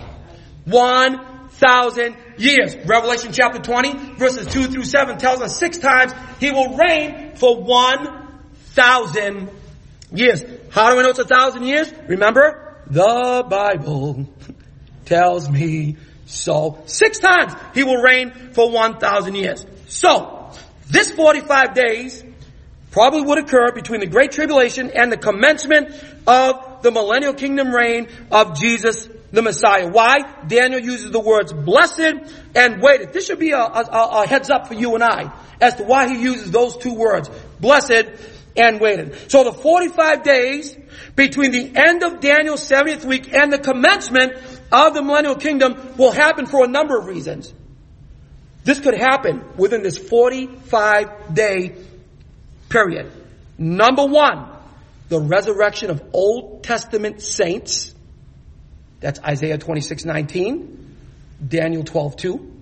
A: One thousand years. Revelation chapter twenty, verses two through seven tells us six times he will reign for one thousand years. How do we know it's a thousand years? Remember, the Bible tells me so. Six times he will reign for one thousand years. So, this forty-five days probably would occur between the Great Tribulation and the commencement of the millennial kingdom reign of Jesus the Messiah. Why? Daniel uses the words blessed and waited. This should be a, a, a heads up for you and I as to why he uses those two words, blessed and waited. So the forty-five days between the end of Daniel's seventieth week and the commencement of the millennial kingdom will happen for a number of reasons. This could happen within this forty-five day period. Number one, the resurrection of Old Testament saints. That's Isaiah twenty-six nineteen, Daniel twelve two.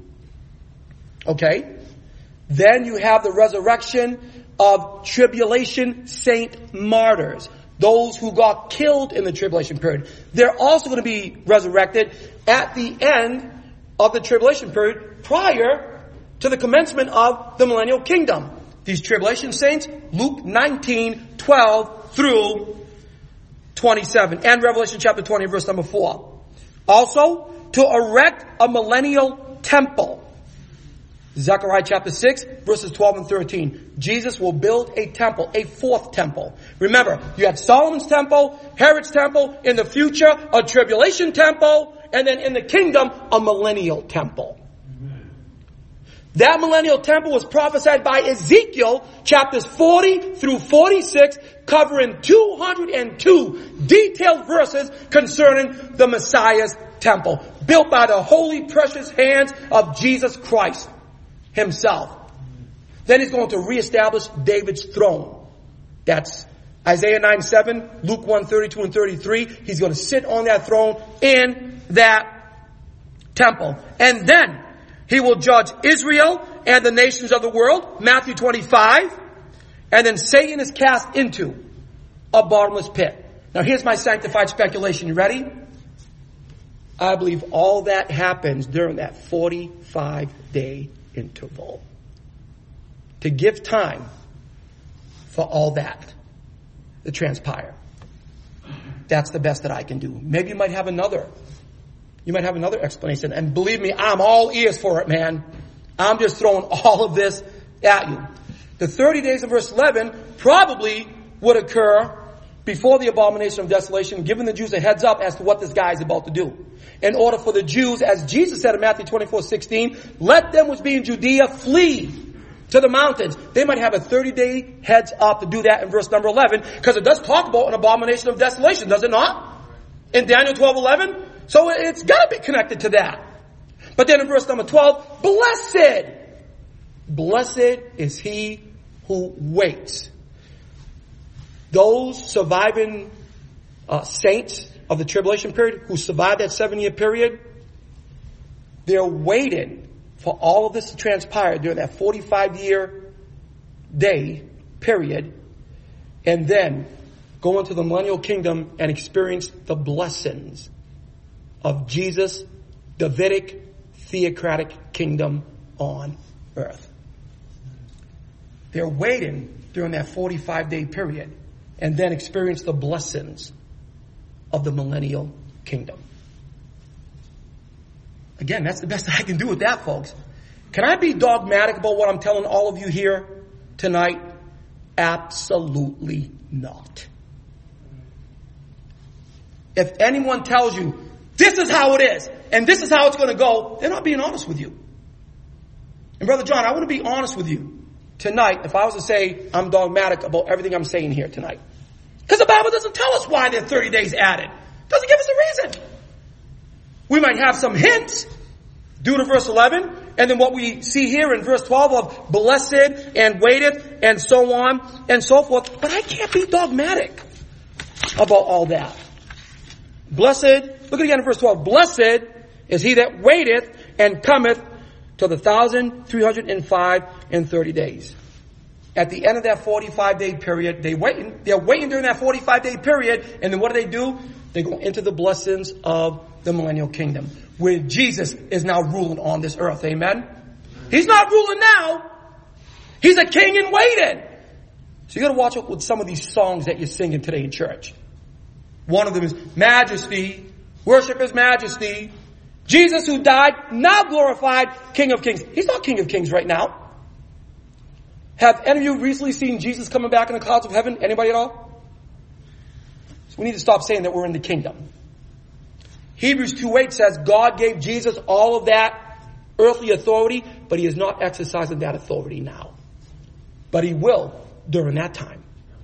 A: Okay? Then you have the resurrection of tribulation saint martyrs. Those who got killed in the tribulation period. They're also going to be resurrected at the end of the tribulation period prior to the commencement of the millennial kingdom. These tribulation saints, Luke nineteen twelve through twenty-seven. And Revelation chapter twenty, verse number four. Also, to erect a millennial temple. Zechariah chapter six, verses twelve and thirteen. Jesus will build a temple, a fourth temple. Remember, you had Solomon's temple, Herod's temple, in the future, a tribulation temple, and then in the kingdom, a millennial temple. Amen. That millennial temple was prophesied by Ezekiel, chapters forty through forty-six, covering two hundred two detailed verses concerning the Messiah's temple, built by the holy, precious hands of Jesus Christ himself. Then he's going to reestablish David's throne. That's Isaiah nine seven, Luke one thirty-two and thirty-three. He's going to sit on that throne in that temple. And then he will judge Israel and the nations of the world, Matthew twenty-five. And then Satan is cast into a bottomless pit. Now here's my sanctified speculation. You ready? I believe all that happens during that forty-five day interval. To give time for all that to transpire. That's the best that I can do. Maybe you might have another. You might have another explanation. And believe me, I'm all ears for it, man. I'm just throwing all of this at you. The thirty days of verse eleven probably would occur before the abomination of desolation, giving the Jews a heads up as to what this guy is about to do. In order for the Jews, as Jesus said in Matthew twenty-four sixteen, let them which be in Judea flee to the mountains. They might have a thirty-day heads up to do that in verse number eleven, because it does talk about an abomination of desolation, does it not? In Daniel twelve eleven? So it's got to be connected to that. But then in verse number twelve, blessed. Blessed is he who waits. Those surviving uh, saints of the tribulation period who survived that seven-year period, they're waiting for all of this to transpire during that forty-five-year day period, and then go into the millennial kingdom and experience the blessings of Jesus' Davidic theocratic kingdom on earth. They're waiting during that forty-five day period and then experience the blessings of the millennial kingdom. Again, that's the best I can do with that, folks. Can I be dogmatic about what I'm telling all of you here tonight? Absolutely not. If anyone tells you, this is how it is, and this is how it's going to go, they're not being honest with you. And Brother John, I want to be honest with you tonight if I was to say I'm dogmatic about everything I'm saying here tonight. Because the Bible doesn't tell us why there are thirty days added. It doesn't give us a reason. We might have some hints due to verse eleven, and then what we see here in verse twelve of blessed and waiteth and so on and so forth. But I can't be dogmatic about all that. Blessed, look at again in verse twelve. Blessed is he that waiteth and cometh to the thousand three hundred and five and thirty days. At the end of that forty-five day period, they waiting, they're waiting during that forty-five day period, and then what do they do? They go into the blessings of the millennial kingdom, where Jesus is now ruling on this earth. Amen? He's not ruling now. He's a king in waiting. So you gotta watch out with some of these songs that you're singing today in church. One of them is majesty, worship his majesty. Jesus who died, now glorified, King of Kings. He's not King of Kings right now. Have any of you recently seen Jesus coming back in the clouds of heaven? Anybody at all? So we need to stop saying that we're in the kingdom. Hebrews two eight says God gave Jesus all of that earthly authority, but he is not exercising that authority now. But he will during that time.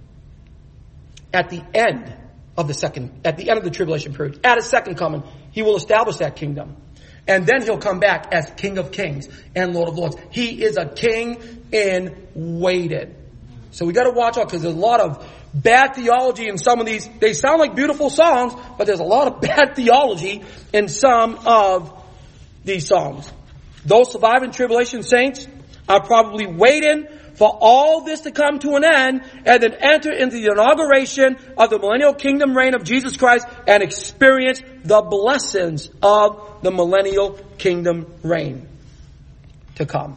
A: At the end of the second, at the end of the tribulation period, at his second coming, he will establish that kingdom. And then he'll come back as King of Kings and Lord of Lords. He is a king in waiting. So we got to watch out, because there's a lot of bad theology in some of these. They sound like beautiful songs, but there's a lot of bad theology in some of these songs. Those surviving tribulation saints are probably waiting for all this to come to an end and then enter into the inauguration of the millennial kingdom reign of Jesus Christ and experience the blessings of the millennial kingdom reign to come.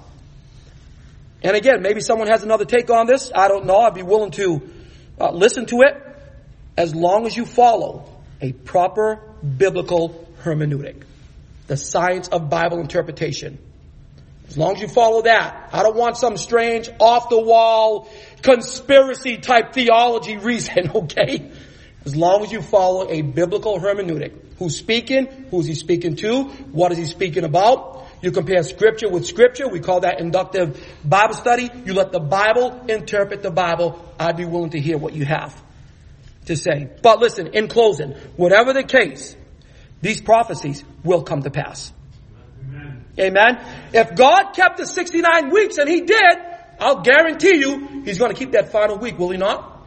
A: And again, maybe someone has another take on this. I don't know. I'd be willing to uh, listen to it as long as you follow a proper biblical hermeneutic, the science of Bible interpretation. As long as you follow that. I don't want some strange off-the-wall conspiracy type theology reason, okay? As long as you follow a biblical hermeneutic. Who's speaking? Who's he speaking to? What is he speaking about? You compare scripture with scripture. We call that inductive Bible study. You let the Bible interpret the Bible. I'd be willing to hear what you have to say. But listen, in closing, whatever the case, these prophecies will come to pass. Amen. Amen. If God kept the sixty-nine weeks, and he did, I'll guarantee you he's going to keep that final week, will he not?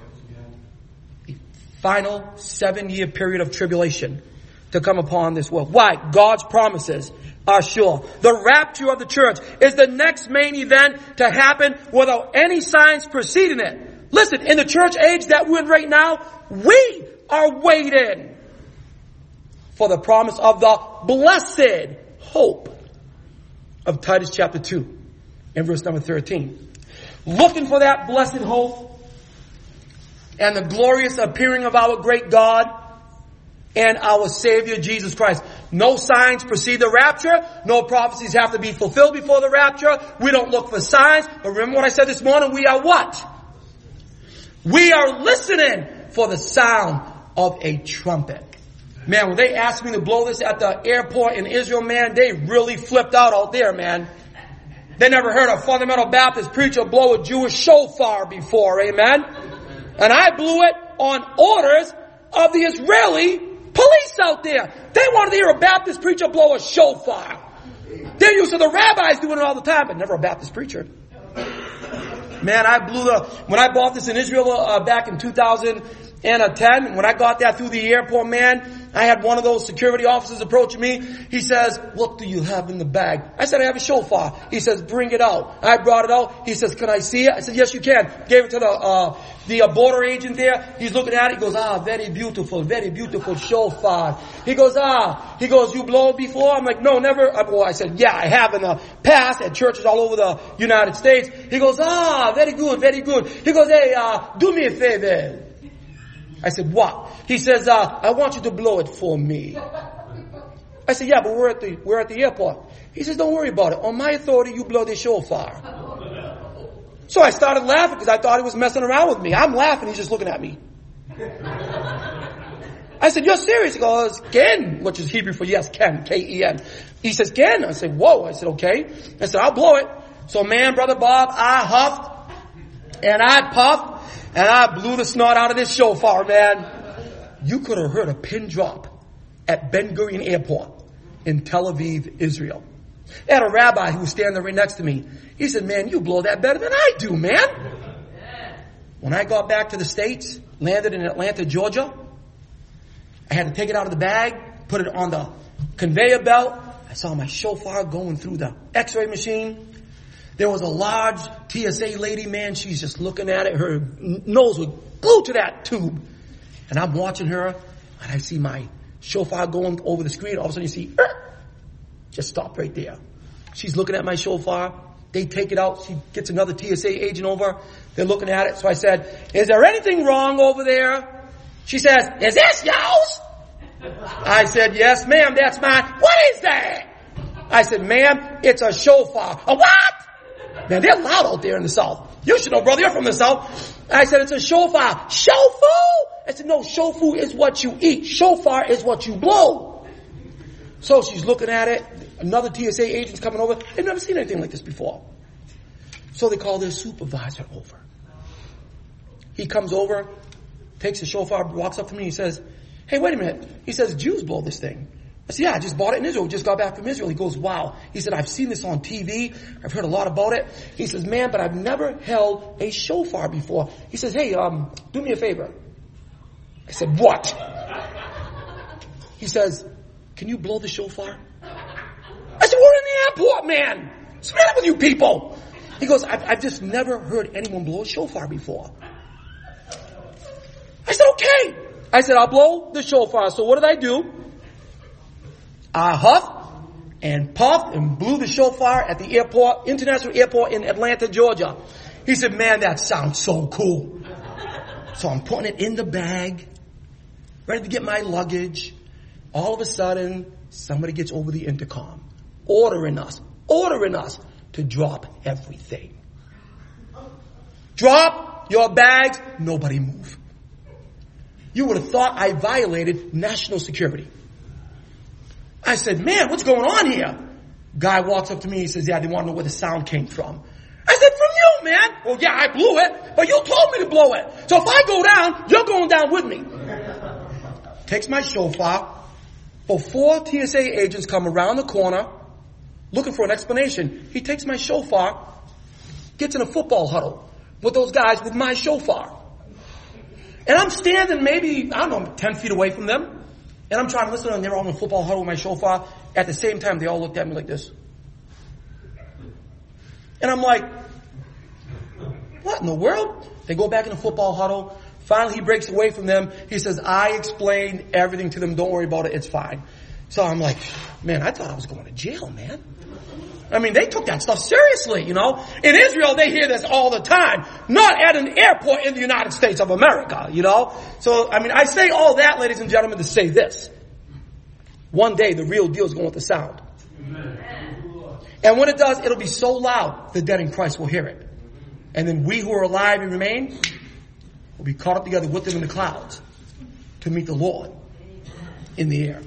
A: The final seven-year period of tribulation to come upon this world. Why? God's promises are sure. The rapture of the church is the next main event to happen without any signs preceding it. Listen, in the church age that we're in right now, we are waiting for the promise of the blessed hope of Titus chapter two and verse number thirteen. Looking for that blessed hope and the glorious appearing of our great God and our Savior Jesus Christ. No signs precede the rapture. No prophecies have to be fulfilled before the rapture. We don't look for signs. But remember what I said this morning? We are what? We are listening for the sound of a trumpet. Man, when they asked me to blow this at the airport in Israel, man, they really flipped out out there, man. They never heard a fundamental Baptist preacher blow a Jewish shofar before, amen? And I blew it on orders of the Israeli police out there. They wanted to hear a Baptist preacher blow a shofar. They're used to the rabbis doing it all the time, but never a Baptist preacher. Man, I blew the, when I bought this in Israel uh, back in two thousand ten, when I got that through the airport, man, I had one of those security officers approaching me. He says, what do you have in the bag? I said, I have a shofar. He says, bring it out. I brought it out. He says, can I see it? I said, yes, you can. Gave it to the, uh, the uh, border agent there. He's looking at it. He goes, ah, very beautiful, very beautiful shofar. He goes, ah, he goes, you blow it before? I'm like, no, never. I, well, I said, yeah, I have in the past at churches all over the United States. He goes, ah, very good, very good. He goes, hey, uh, do me a favor. I said, what? He says, uh, I want you to blow it for me. I said, yeah, but we're at the, we're at the airport. He says, don't worry about it. On my authority, you blow the shofar. So I started laughing because I thought he was messing around with me. I'm laughing. He's just looking at me. I said, you're serious? He goes, Ken, which is Hebrew for yes, Ken, K E N. He says, Ken. I said, whoa. I said, okay. I said, I'll blow it. So man, Brother Bob, I huffed and I puffed. And I blew the snot out of this shofar, man. You could have heard a pin drop at Ben Gurion Airport in Tel Aviv, Israel. I had a rabbi who was standing right next to me. He said, man, you blow that better than I do, man. When I got back to the States, landed in Atlanta, Georgia, I had to take it out of the bag, put it on the conveyor belt. I saw my shofar going through the x-ray machine. There was a large T S A lady, man. She's just looking at it. Her nose was glued to that tube. And I'm watching her, and I see my shofar going over the screen. All of a sudden you see, er, just stop right there. She's looking at my shofar. They take it out. She gets another T S A agent over. They're looking at it. So I said, is there anything wrong over there? She says, is this yours? I said, yes, ma'am, that's mine. What is that? I said, ma'am, it's a shofar. A what? Man, they're loud out there in the South. You should know, brother, you're from the South. I said, it's a shofar. Shofu? I said, no, shofu is what you eat. Shofar is what you blow. So she's looking at it. Another T S A agent's coming over. They've never seen anything like this before. So they call their supervisor over. He comes over, takes the shofar, walks up to me, he says, hey, wait a minute. He says, Jews blow this thing. I said, yeah, I just bought it in Israel. We just got back from Israel. He goes, wow. He said, I've seen this on T V. I've heard a lot about it. He says, man, but I've never held a shofar before. He says, hey, um, do me a favor. I said, what? He says, can you blow the shofar? I said, we're in the airport, man. What's the matter with you people? He goes, I've, I've just never heard anyone blow a shofar before. I said, okay. I said, I'll blow the shofar. So what did I do? I huffed and puffed and blew the shofar at the airport, international airport in Atlanta, Georgia. He said, man, that sounds so cool. So I'm putting it in the bag, ready to get my luggage. All of a sudden, somebody gets over the intercom, ordering us, ordering us to drop everything. Drop your bags, nobody move. You would have thought I violated national security. I said, man, what's going on here? Guy walks up to me, he says, yeah, they want to know where the sound came from. I said, from you, man. Well, yeah, I blew it, but you told me to blow it. So if I go down, you're going down with me. Takes my shofar. Before T S A agents come around the corner, looking for an explanation, he takes my shofar, gets in a football huddle with those guys with my shofar. And I'm standing maybe, I don't know, ten feet away from them. And I'm trying to listen to them. They're all in a football huddle with my shofar. At the same time, they all looked at me like this. And I'm like, what in the world? They go back in the football huddle. Finally, he breaks away from them. He says, I explained everything to them. Don't worry about it. It's fine. So I'm like, man, I thought I was going to jail, man. I mean, they took that stuff seriously, you know. In Israel, they hear this all the time. Not at an airport in the United States of America, you know. So, I mean, I say all that, ladies and gentlemen, to say this. One day, the real deal is going with the sound. Amen. And when it does, it'll be so loud, the dead in Christ will hear it. And then we who are alive and remain, will be caught up together with them in the clouds to meet the Lord in the air.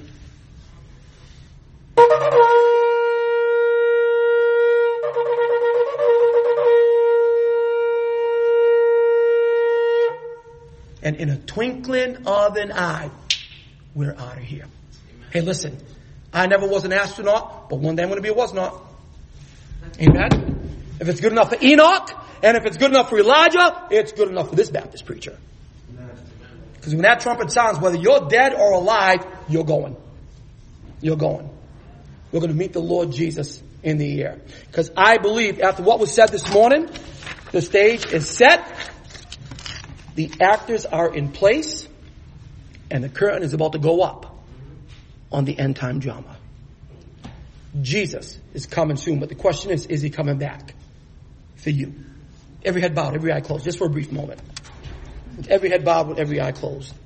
A: And in a twinkling of an eye, we're out of here. Hey, listen, I never was an astronaut, but one day I'm going to be a wasnaut. Amen? If it's good enough for Enoch, and if it's good enough for Elijah, it's good enough for this Baptist preacher. Because when that trumpet sounds, whether you're dead or alive, you're going. You're going. We're going to meet the Lord Jesus in the air. Because I believe, after what was said this morning, the stage is set, the actors are in place, and the curtain is about to go up on the end time drama. Jesus is coming soon, but the question is, is he coming back for you? Every head bowed, every eye closed, just for a brief moment. With every head bowed, with every eye closed.